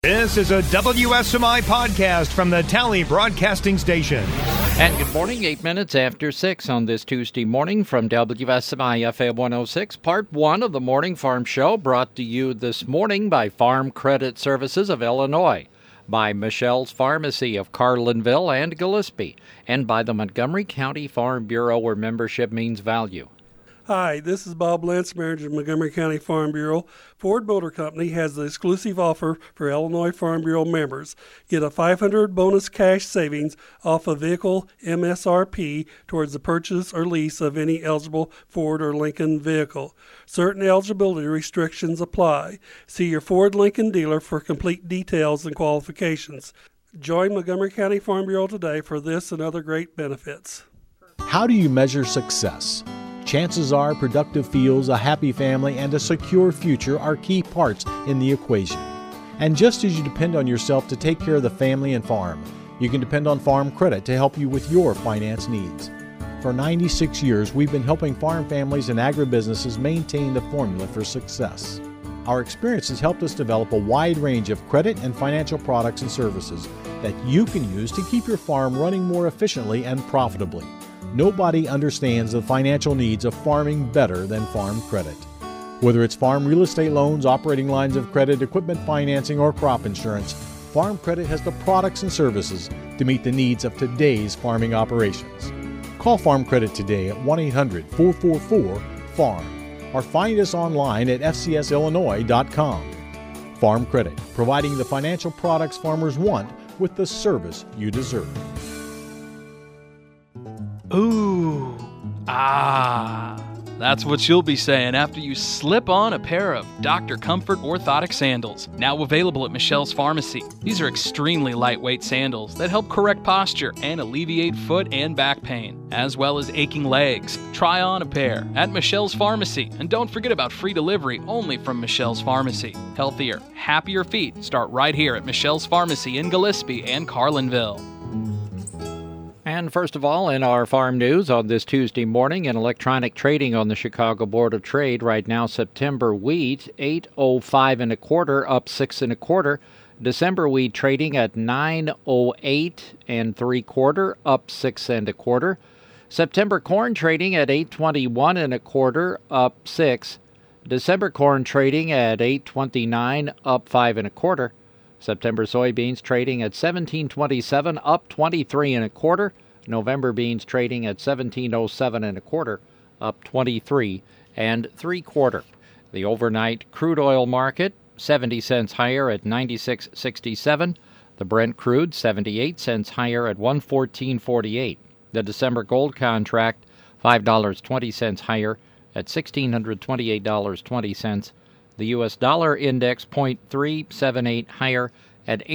This is a WSMI podcast from the Tally Broadcasting Station. And good morning, 8 minutes after 6 on this Tuesday morning from WSMI FM 106, part 1 of the Morning Farm Show, brought to you this morning by Farm Credit Services of Illinois, by Michelle's Pharmacy of Carlinville and Gillespie, and by the Montgomery County Farm Bureau, where membership means value. Hi, this is Bob Lentz, manager of Montgomery County Farm Bureau. Ford Motor Company has the exclusive offer for Illinois Farm Bureau members. Get a $500 bonus cash savings off a vehicle MSRP towards the purchase or lease of any eligible Ford or Lincoln vehicle. Certain eligibility restrictions apply. See your Ford Lincoln dealer for complete details and qualifications. Join Montgomery County Farm Bureau today for this and other great benefits. How do you measure success? Chances are productive fields, a happy family, and a secure future are key parts in the equation. And just as you depend on yourself to take care of the family and farm, you can depend on Farm Credit to help you with your finance needs. For 96 years, we've been helping farm families and agribusinesses maintain the formula for success. Our experience has helped us develop a wide range of credit and financial products and services that you can use to keep your farm running more efficiently and profitably. Nobody understands the financial needs of farming better than Farm Credit. Whether it's farm real estate loans, operating lines of credit, equipment financing, or crop insurance, Farm Credit has the products and services to meet the needs of today's farming operations. Call Farm Credit today at 1-800-444-FARM or find us online at fcsillinois.com. Farm Credit, providing the financial products farmers want with the service you deserve. Ooh, that's what you'll be saying after you slip on a pair of Dr. Comfort orthotic sandals, now available at Michelle's Pharmacy. These are extremely lightweight sandals that help correct posture and alleviate foot and back pain, as well as aching legs. Try on a pair at Michelle's Pharmacy, and don't forget about free delivery only from Michelle's Pharmacy. Healthier, happier feet start right here at Michelle's Pharmacy in Gillespie and Carlinville. And first of all, in our farm news on this Tuesday morning, in electronic trading on the Chicago Board of Trade, right now September wheat, 8.05 1/4, up 6 1/4. December wheat trading at 9.08 3/4, up 6 1/4. September corn trading at 8.21 1/4, up 6. December corn trading at 8.29, up 5 1/4. September soybeans trading at 17.27, up 23 1/4. November beans trading at 17.07 1/4, up 23 3/4. The overnight crude oil market 70 cents higher at 96.67. The Brent crude 78 cents higher at 114.48. The December gold contract $5.20 higher at $1,628.20. The U.S. dollar index 0.378 higher at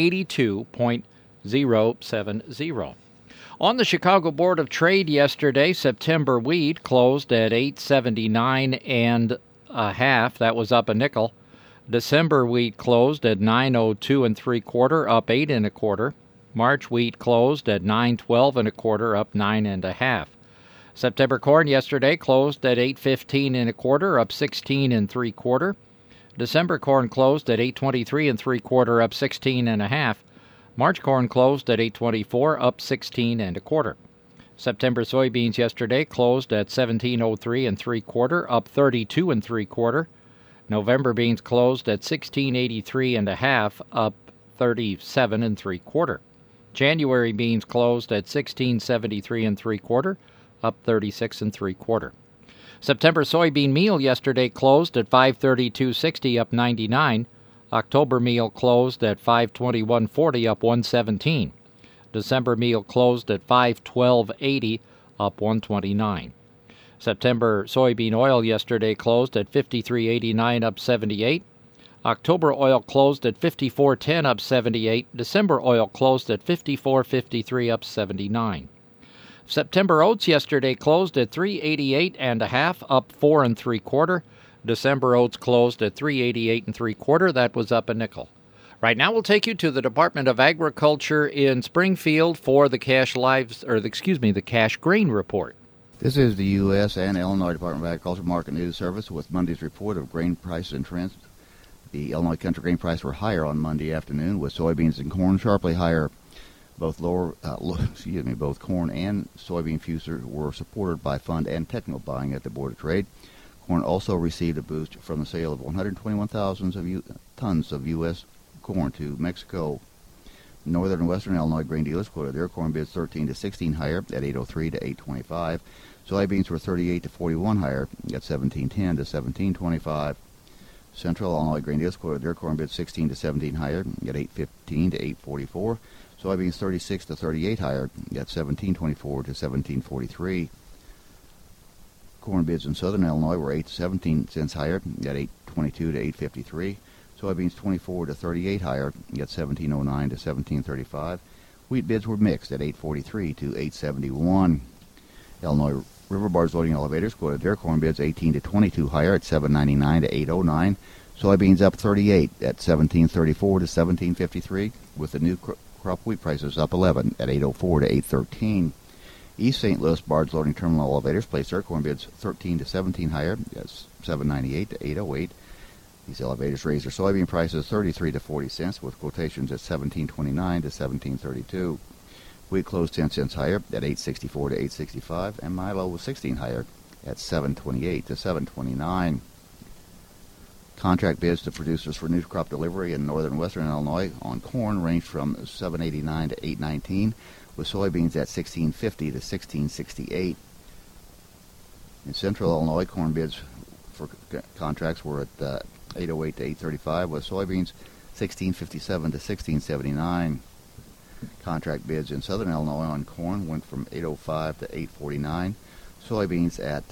82.070. On the Chicago Board of Trade yesterday, September wheat closed at 8.79 1/2. That was up a nickel. December wheat closed at 9.02 3/4, up 8 1/4. March wheat closed at 9.12 1/4, up 9 1/2. September corn yesterday closed at 8.15 1/4, up 16 3/4. December corn closed at 8.23 3/4, up 16 1/2. March corn closed at 8.24, up 16 1/4. September soybeans yesterday closed at 17.03 3/4, up 32 3/4. November beans closed at 16.83 1/2, up 37 3/4. January beans closed at 16.73 3/4, up 36 3/4. September soybean meal yesterday closed at 532.60, up 99. October meal closed at 521.40, up 117. December meal closed at 512.80, up 129. September soybean oil yesterday closed at 53.89, up 78. October oil closed at 54.10, up 78. December oil closed at 54.53, up 79. September oats yesterday closed at 388 1/2, up 4 3/4. December oats closed at 388 3/4. That was up a nickel. Right now, we'll take you to the Department of Agriculture in Springfield for the cash grain report. This is the U.S. and Illinois Department of Agriculture Market News Service with Monday's report of grain prices and trends. The Illinois country grain prices were higher on Monday afternoon, with soybeans and corn sharply higher. Both corn and soybean futures were supported by fund and technical buying at the Board of Trade. Corn also received a boost from the sale of 121,000 tons of U.S. corn to Mexico. Northern and Western Illinois grain dealers quoted their corn bids 13 to 16 higher at 803 to 825. Soybeans were 38 to 41 higher at 1710 to 1725. Central Illinois grain dealers quoted their corn bids 16 to 17 higher at 815 to 844. Soybeans 36 to 38 higher at 1724 to 1743. Corn bids in Southern Illinois were 8 to 17 cents higher at 822 to 853. Soybeans 24 to 38 higher at 1709 to 1735. Wheat bids were mixed at 843 to 871. Illinois River Barge Loading Elevators quoted their corn bids 18 to 22 higher at 799 to 809. Soybeans up 38 at 1734 to 1753, with the new crop wheat prices up 11 at 804 to 813. East St. Louis Barge Loading Terminal Elevators placed their corn bids 13 to 17 higher at 798 to 808. These elevators raised their soybean prices 33 to 40 cents, with quotations at 1729 to 1732. Wheat closed 10 cents higher at 864 to 865, and Milo was 16 higher at 728 to 729. Contract bids to producers for new crop delivery in northern and western Illinois on corn ranged from 789 to 819, with soybeans at 1650 to 1668. In central Illinois, corn bids for contracts were at 808 to 835, with soybeans 1657 to 1679. Contract bids in southern Illinois on corn went from 805 to 849, soybeans at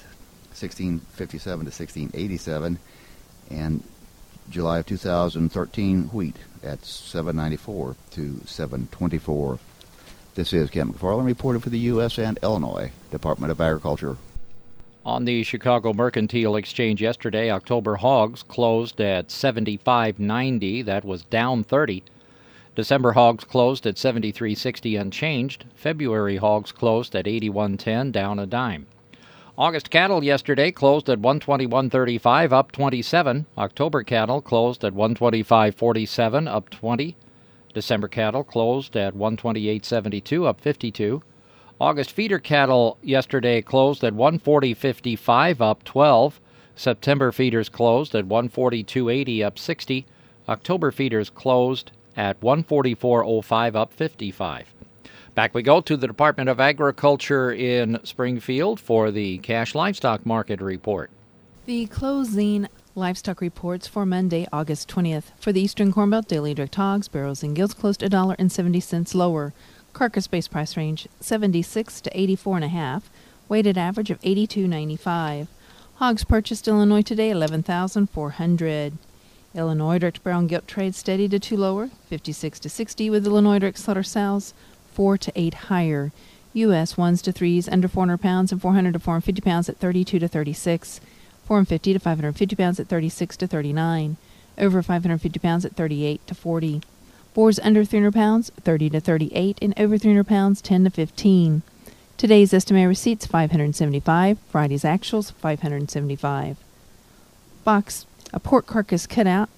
1657 to 1687, and July of 2013 wheat at 794 to 724. This is Kent McFarland reporting for the U.S. and Illinois Department of Agriculture. On the Chicago Mercantile Exchange yesterday, October hogs closed at $75.90. That was down 30. December hogs closed at $73.60 unchanged. February hogs closed at $81.10, down a dime. August cattle yesterday closed at $121.35, up 27. October cattle closed at $125.47, up 20. December cattle closed at $128.72, up 52. August feeder cattle yesterday closed at $140.55, up 12. September feeders closed at $142.80, up 60. October feeders closed at $144.05, up 55. Back we go to the Department of Agriculture in Springfield for the cash livestock market report. The closing livestock reports for Monday, August 20th. For the Eastern Corn Belt, daily direct hogs, barrels, and gilts closed $1.70 lower. Carcass base price range 76 to 84.5. Weighted average of 82.95. Hogs purchased Illinois today 11,400. Illinois direct brown gilt trade steady to 2 lower, 56 to 60, with Illinois direct slaughter sows 4 to 8 higher. U.S. 1s to 3s under 400 pounds and 400 to 450 pounds at 32 to 36. 450 to 550 pounds at 36 to 39. Over 550 pounds at 38 to 40. Boars under 300 pounds 30 to 38, and over 300 pounds 10 to 15. Today's estimated receipts 575. Friday's actuals 575. Box a pork carcass cutout,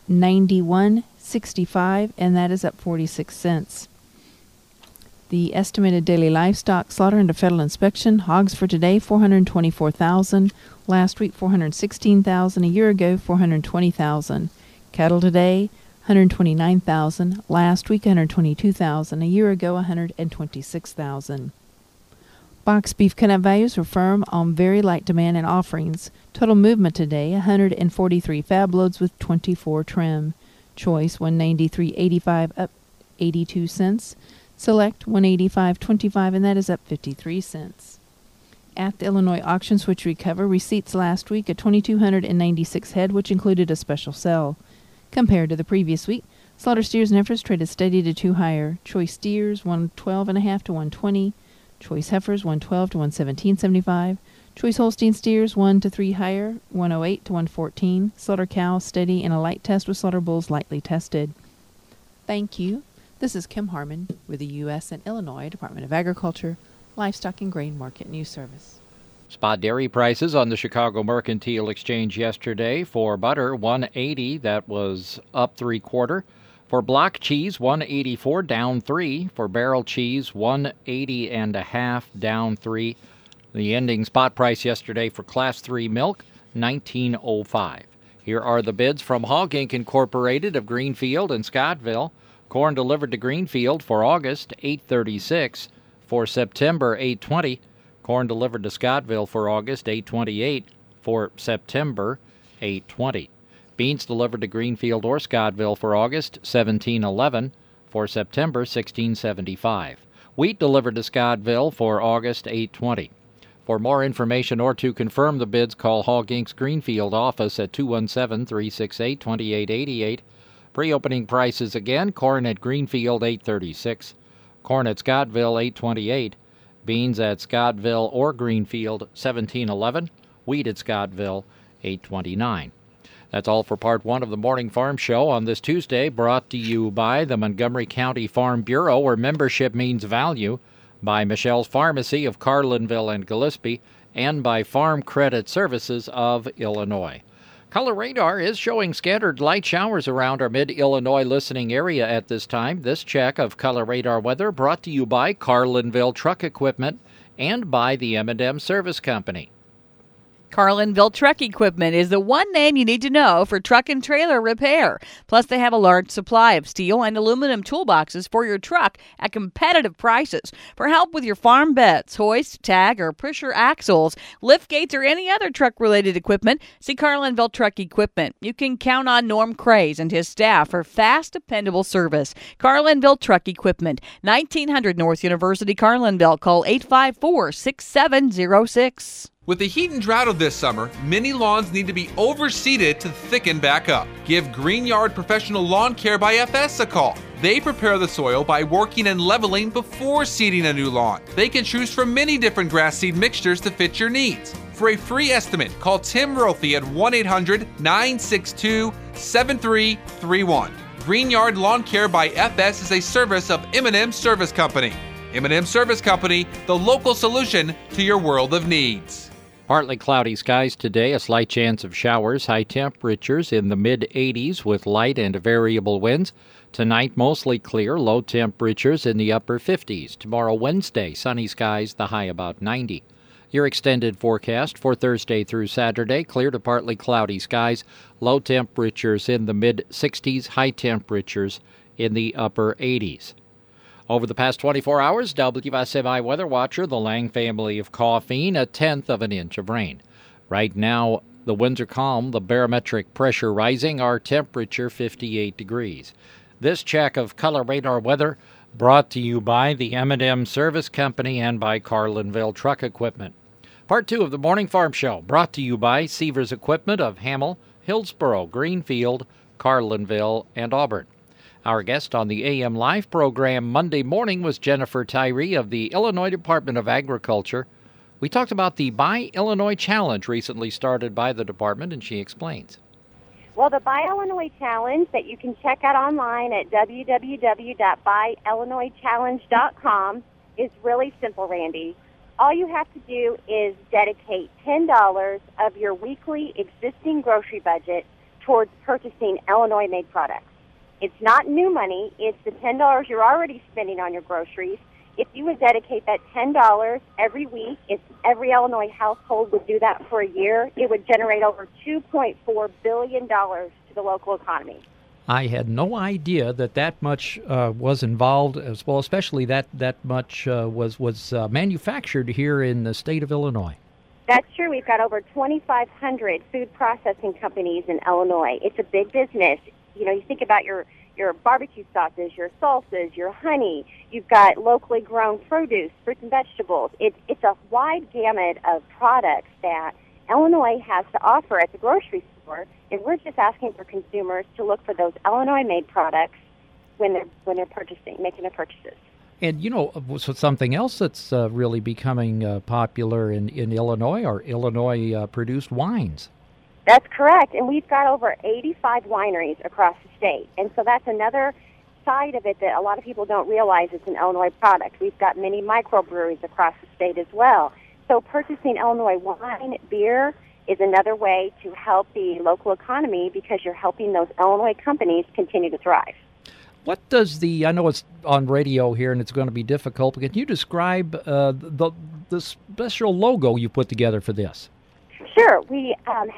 $91.65, and that is up 46 cents. The estimated daily livestock slaughter under federal inspection, hogs for today, 424,000. Last week, 416,000. A year ago, 420,000. Cattle today, 129,000. Last week, 122,000. A year ago, 126,000. Box beef cutout values were firm on very light demand and offerings. Total movement today, 143 fab loads with 24 trim. Choice, 193.85, up 82 cents. Select, 185.25, and that is up 53 cents. At the Illinois auctions, which recover receipts last week, a 2,296 head, which included a special sell. Compared to the previous week, slaughter steers and heifers traded steady to 2 higher. Choice steers, 112.5 to 120. Choice heifers, 112 to 117.75. Choice Holstein steers, 1 to 3 higher, 108 to 114. Slaughter cows steady in a light test, with slaughter bulls lightly tested. Thank you. This is Kim Harmon with the U.S. and Illinois Department of Agriculture, Livestock and Grain Market News Service. Spot dairy prices on the Chicago Mercantile Exchange yesterday. For butter, $1.80, that was up 3/4. For block cheese, $1.84, down 3. For barrel cheese, $1.80.5, down 3. The ending spot price yesterday for Class 3 milk, $19.05. Here are the bids from Hog Inc. Incorporated of Greenfield and Scottville. Corn delivered to Greenfield for August, $8.36. For September, $8.20. Corn delivered to Scottville for August, $8.28. For September, $8.20. Beans delivered to Greenfield or Scottville for August, $17.11. For September, $16.75. Wheat delivered to Scottville for August, $8.20. For more information or to confirm the bids, call Hog Inc.'s Greenfield office at 217-368-2888. Pre-opening prices again: corn at Greenfield, $8.36. Corn at Scottville, $8.28. Beans at Scottville or Greenfield, $17.11. Wheat at Scottville, $8.29. That's all for Part 1 of the Morning Farm Show on this Tuesday, brought to you by the Montgomery County Farm Bureau, where membership means value, by Michelle's Pharmacy of Carlinville and Gillespie, and by Farm Credit Services of Illinois. Color radar is showing scattered light showers around our mid-Illinois listening area at this time. This check of color radar weather brought to you by Carlinville Truck Equipment and by the M&M Service Company. Carlinville Truck Equipment is the one name you need to know for truck and trailer repair. Plus, they have a large supply of steel and aluminum toolboxes for your truck at competitive prices. For help with your farm beds, hoist, tag, or pusher axles, lift gates, or any other truck-related equipment, see Carlinville Truck Equipment. You can count on Norm Craze and his staff for fast, dependable service. Carlinville Truck Equipment, 1900 North University, Carlinville. Call 854-6706. With the heat and drought of this summer, many lawns need to be overseeded to thicken back up. Give Greenyard Professional Lawn Care by FS a call. They prepare the soil by working and leveling before seeding a new lawn. They can choose from many different grass seed mixtures to fit your needs. For a free estimate, call Tim Rothie at 1-800-962-7331. Greenyard Lawn Care by FS is a service of M&M Service Company. M&M Service Company, the local solution to your world of needs. Partly cloudy skies today, a slight chance of showers, high temperatures in the mid-80s with light and variable winds. Tonight, mostly clear, low temperatures in the upper 50s. Tomorrow, Wednesday, sunny skies, the high about 90. Your extended forecast for Thursday through Saturday, clear to partly cloudy skies, low temperatures in the mid-60s, high temperatures in the upper 80s. Over the past 24 hours, WSMI weather watcher, the Lang family of Coffeen, 1/10 of an inch of rain. Right now, the winds are calm, the barometric pressure rising, our temperature 58 degrees. This check of color radar weather brought to you by the M&M Service Company and by Carlinville Truck Equipment. Part 2 of the Morning Farm Show, brought to you by Seavers Equipment of Hamel, Hillsboro, Greenfield, Carlinville, and Auburn. Our guest on the AM Live program Monday morning was Jennifer Tyree of the Illinois Department of Agriculture. We talked about the Buy Illinois Challenge recently started by the department, and she explains. Well, the Buy Illinois Challenge that you can check out online at www.buyillinoischallenge.com is really simple, Randy. All you have to do is dedicate $10 of your weekly existing grocery budget towards purchasing Illinois-made products. It's not new money. It's the $10 you're already spending on your groceries. If you would dedicate that $10 every week, if every Illinois household would do that for a year, it would generate over $2.4 billion to the local economy. I had no idea that much was involved as well, especially that much was manufactured here in the state of Illinois. That's true. We've got over 2,500 food processing companies in Illinois. It's a big business. You know, you think about your barbecue sauces, your salsas, your honey. You've got locally grown produce, fruits and vegetables. It's a wide gamut of products that Illinois has to offer at the grocery store, and we're just asking for consumers to look for those Illinois-made products when they're purchasing, making their purchases. And, you know, so something else that's really becoming popular in Illinois are Illinois-produced wines. That's correct, and we've got over 85 wineries across the state, and so that's another side of it that a lot of people don't realize it's an Illinois product. We've got many microbreweries across the state as well. So purchasing Illinois wine, beer is another way to help the local economy because you're helping those Illinois companies continue to thrive. What does I know it's on radio here and it's going to be difficult, but can you describe the special logo you put together for this? Sure. We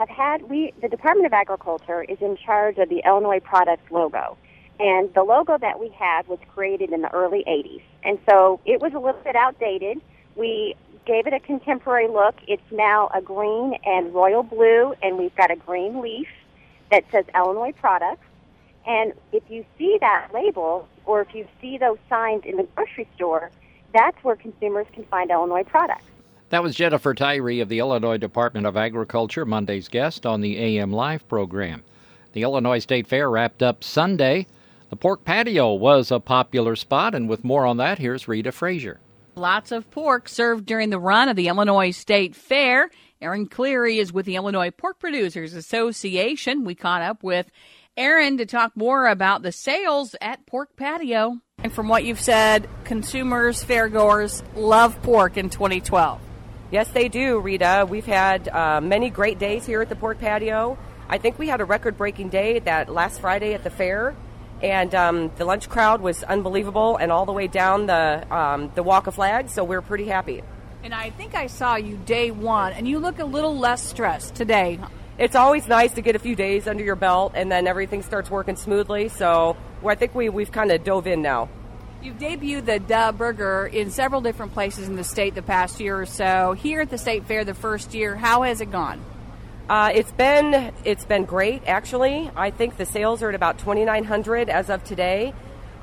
the Department of Agriculture is in charge of the Illinois Products logo. And the logo that we had was created in the early 80s. And so it was a little bit outdated. We gave it a contemporary look. It's now a green and royal blue, and we've got a green leaf that says Illinois Products. And if you see that label, or if you see those signs in the grocery store, that's where consumers can find Illinois products. That was Jennifer Tyree of the Illinois Department of Agriculture, Monday's guest on the AM Live program. The Illinois State Fair wrapped up Sunday. The pork patio was a popular spot, and with more on that, here's Rita Frazier. Lots of pork served during the run of the Illinois State Fair. Aaron Cleary is with the Illinois Pork Producers Association. We caught up with Aaron to talk more about the sales at Pork Patio. And from what you've said, consumers, fairgoers love pork in 2012. Yes, they do, Rita. We've had many great days here at the Pork Patio. I think we had a record-breaking day that last Friday at the fair, and the lunch crowd was unbelievable, and all the way down the Walk of Flags, so we're pretty happy. And I think I saw you day one, and you look a little less stressed today. It's always nice to get a few days under your belt, and then everything starts working smoothly, so I think we've kind of dove in now. You've debuted the Duh Burger in several different places in the state the past year or so. Here at the State Fair the first year, how has it gone? It's been great, actually. I think the sales are at about 2,900 as of today.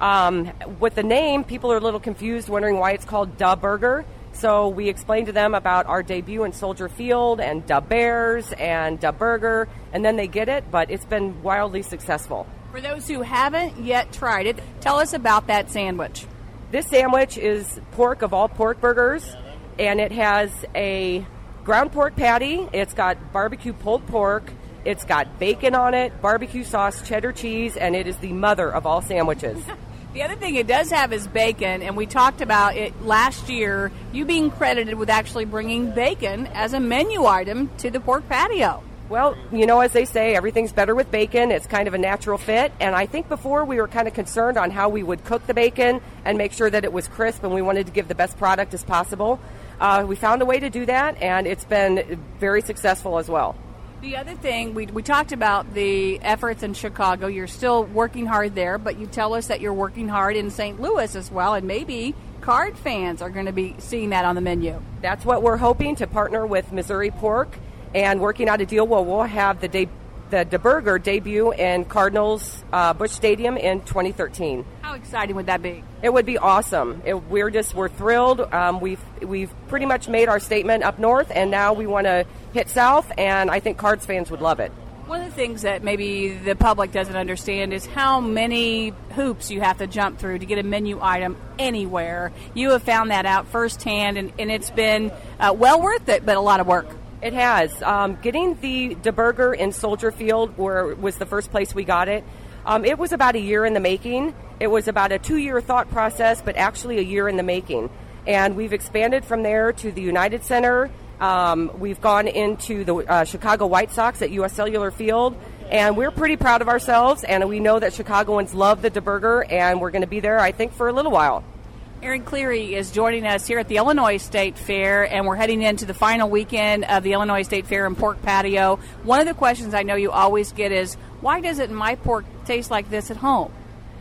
With the name, people are a little confused, wondering why it's called Duh Burger. So we explained to them about our debut in Soldier Field and Duh Bears and Duh Burger, and then they get it, but it's been wildly successful. For those who haven't yet tried it, tell us about that sandwich. This sandwich is pork of all pork burgers, and it has a ground pork patty. It's got barbecue pulled pork. It's got bacon on it, barbecue sauce, cheddar cheese, and it is the mother of all sandwiches. The other thing it does have is bacon, and we talked about it last year, you being credited with actually bringing bacon as a menu item to the Pork Patio. Well, as they say, everything's better with bacon. It's kind of a natural fit. And I think before we were kind of concerned on how we would cook the bacon and make sure that it was crisp, and we wanted to give the best product as possible. We found a way to do that, and it's been very successful as well. The other thing, we talked about the efforts in Chicago. You're still working hard there, but you tell us that you're working hard in St. Louis as well, and maybe card fans are going to be seeing that on the menu. That's what we're hoping, to partner with Missouri Pork and working out a deal where we'll have the Duh Burger debut in Cardinals Busch Stadium in 2013. How exciting would that be? It would be awesome. We're thrilled. We've pretty much made our statement up north, and now we want to hit south, and I think Cards fans would love it. One of the things that maybe the public doesn't understand is how many hoops you have to jump through to get a menu item anywhere. You have found that out firsthand, and it's been well worth it, but a lot of work. It has. Getting the Duh Burger in Soldier Field was the first place we got it. It was about a year in the making. It was about a 2-year thought process, but actually a year in the making. And we've expanded from there to the United Center. We've gone into the Chicago White Sox at U.S. Cellular Field. And we're pretty proud of ourselves, and we know that Chicagoans love the Duh Burger, and we're going to be there, I think, for a little while. Aaron Cleary is joining us here at the Illinois State Fair, and we're heading into the final weekend of the Illinois State Fair and Pork Patio. One of the questions I know you always get is, why doesn't my pork taste like this at home?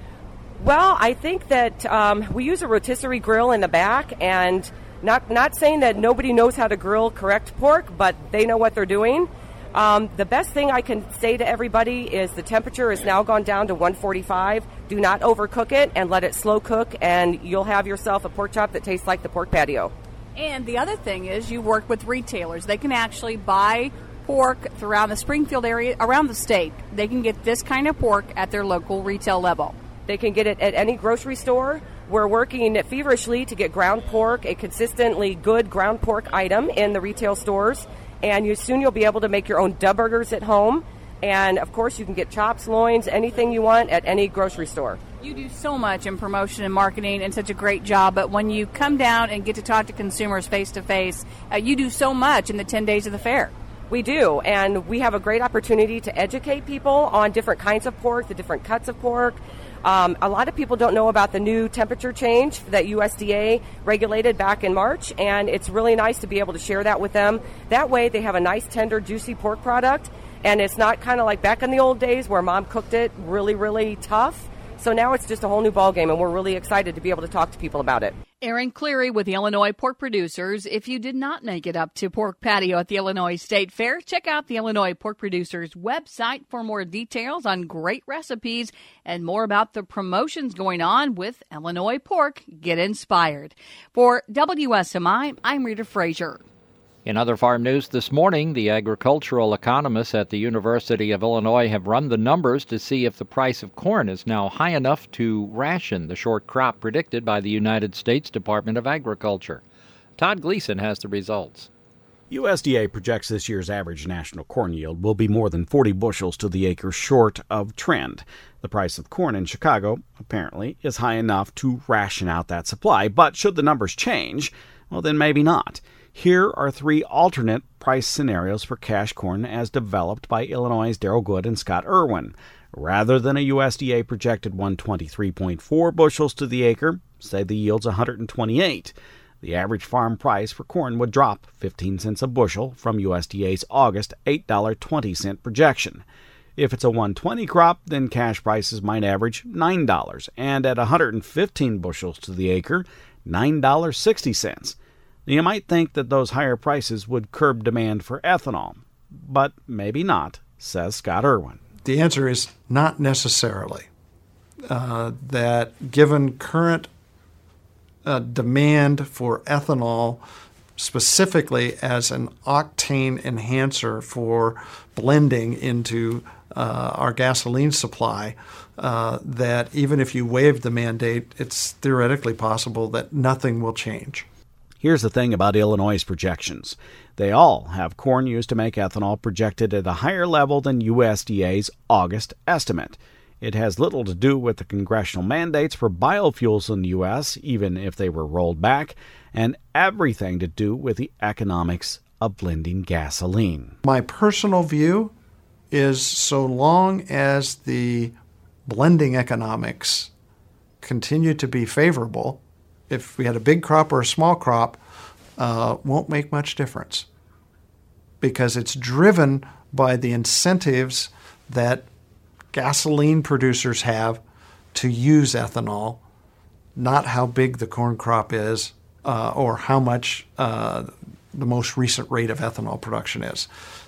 Well, I think that we use a rotisserie grill in the back, and not saying that nobody knows how to grill correct pork, but they know what they're doing. The best thing I can say to everybody is the temperature has now gone down to 145. Do not overcook it, and let it slow cook, and you'll have yourself a pork chop that tastes like the Pork Patio. And the other thing is you work with retailers. They can actually buy pork throughout the Springfield area, around the state. They can get this kind of pork at their local retail level. They can get it at any grocery store. We're working feverishly to get ground pork, a consistently good ground pork item, in the retail stores. And soon you'll be able to make your own Duh Burgers at home. And, of course, you can get chops, loins, anything you want at any grocery store. You do so much in promotion and marketing and such a great job, but when you come down and get to talk to consumers face-to-face, you do so much in the 10 days of the fair. We do, and we have a great opportunity to educate people on different kinds of pork, the different cuts of pork. A lot of people don't know about the new temperature change that USDA regulated back in March, and it's really nice to be able to share that with them. That way they have a nice, tender, juicy pork product, and it's not kind of like back in the old days where Mom cooked it really, really tough. So now it's just a whole new ballgame, and we're really excited to be able to talk to people about it. Erin Cleary with the Illinois Pork Producers. If you did not make it up to Pork Patio at the Illinois State Fair, check out the Illinois Pork Producers website for more details on great recipes and more about the promotions going on with Illinois Pork. Get inspired. For WSMI, I'm Rita Frazier. In other farm news this morning, the agricultural economists at the University of Illinois have run the numbers to see if the price of corn is now high enough to ration the short crop predicted by the United States Department of Agriculture. Todd Gleason has the results. USDA projects this year's average national corn yield will be more than 40 bushels to the acre short of trend. The price of corn in Chicago, apparently, is high enough to ration out that supply. But should the numbers change, well, then maybe not. Here are three alternate price scenarios for cash corn as developed by Illinois' Darrell Good and Scott Irwin. Rather than a USDA projected 123.4 bushels to the acre, say the yield's 128. The average farm price for corn would drop 15 cents a bushel from USDA's August $8.20 projection. If it's a 120 crop, then cash prices might average $9, and at 115 bushels to the acre, $9.60. You might think that those higher prices would curb demand for ethanol, but maybe not, says Scott Irwin. The answer is not necessarily. That given current demand for ethanol, specifically as an octane enhancer for blending into our gasoline supply, that even if you waive the mandate, it's theoretically possible that nothing will change. Here's the thing about Illinois' projections. They all have corn used to make ethanol projected at a higher level than USDA's August estimate. It has little to do with the congressional mandates for biofuels in the U.S., even if they were rolled back, and everything to do with the economics of blending gasoline. My personal view is so long as the blending economics continue to be favorable, if we had a big crop or a small crop, won't make much difference because it's driven by the incentives that gasoline producers have to use ethanol, not how big the corn crop is or how much the most recent rate of ethanol production is.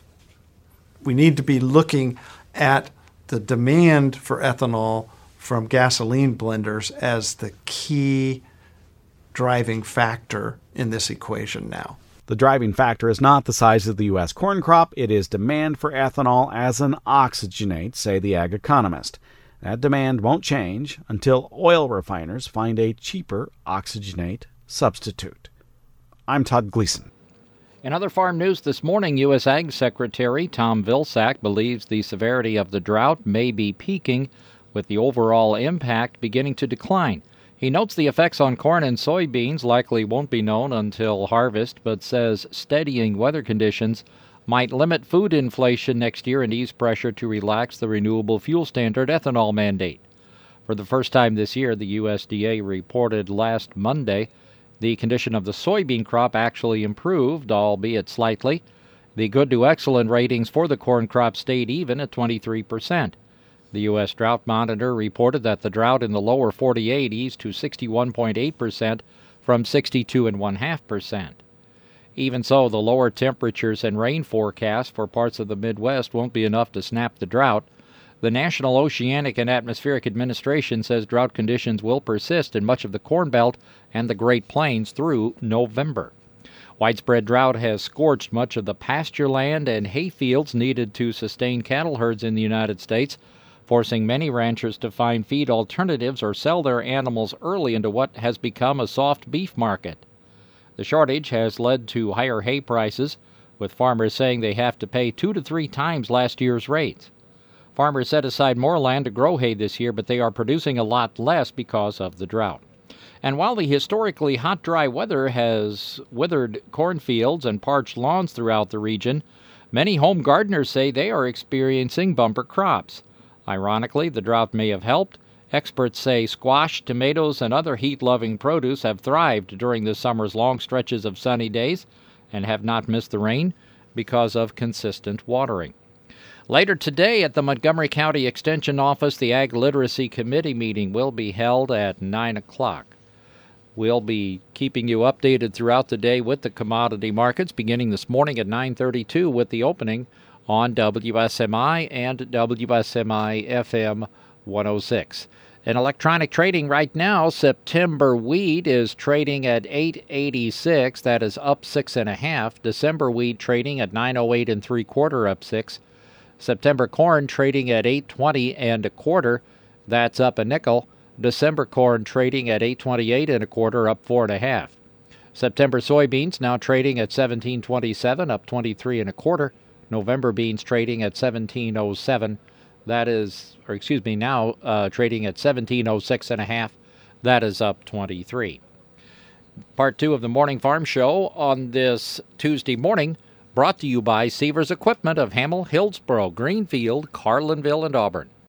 We need to be looking at the demand for ethanol from gasoline blenders as the key driving factor in this equation now. The driving factor is not the size of the U.S. corn crop, it is demand for ethanol as an oxygenate, say the ag economist. That demand won't change until oil refiners find a cheaper oxygenate substitute. I'm Todd Gleason. In other farm news this morning, U.S. Ag Secretary Tom Vilsack believes the severity of the drought may be peaking, with the overall impact beginning to decline. He notes the effects on corn and soybeans likely won't be known until harvest, but says steadying weather conditions might limit food inflation next year and ease pressure to relax the renewable fuel standard ethanol mandate. For the first time this year, the USDA reported last Monday the condition of the soybean crop actually improved, albeit slightly. The good to excellent ratings for the corn crop stayed even at 23%. The U.S. Drought Monitor reported that the drought in the lower 48 eased to 61.8% from 62.5%. Even so, the lower temperatures and rain forecast for parts of the Midwest won't be enough to snap the drought. The National Oceanic and Atmospheric Administration says drought conditions will persist in much of the Corn Belt and the Great Plains through November. Widespread drought has scorched much of the pasture land and hay fields needed to sustain cattle herds in the United States, forcing many ranchers to find feed alternatives or sell their animals early into what has become a soft beef market. The shortage has led to higher hay prices, with farmers saying they have to pay 2 to 3 times last year's rates. Farmers set aside more land to grow hay this year, but they are producing a lot less because of the drought. And while the historically hot, dry weather has withered cornfields and parched lawns throughout the region, many home gardeners say they are experiencing bumper crops. Ironically, the drought may have helped. Experts say squash, tomatoes, and other heat-loving produce have thrived during this summer's long stretches of sunny days and have not missed the rain because of consistent watering. Later today at the Montgomery County Extension Office, the Ag Literacy Committee meeting will be held at 9 o'clock. We'll be keeping you updated throughout the day with the commodity markets, beginning this morning at 9:32 with the opening on WSMI and WSMI FM 106. In electronic trading right now, September wheat is trading at 8.86. That is up 6.5. December wheat trading at 9.08 3/4, up 6. September corn trading at 8.20 1/4. That's up a nickel. December corn trading at 8.28 1/4, up 4.5. September soybeans now trading at 17.27, up 23 1/4. November beans trading at 17.07. That is, now trading at 17.06 1/2. That is up 23. Part 2 of the Morning Farm Show on this Tuesday morning, brought to you by Seavers Equipment of Hamel, Hillsboro, Greenfield, Carlinville, and Auburn.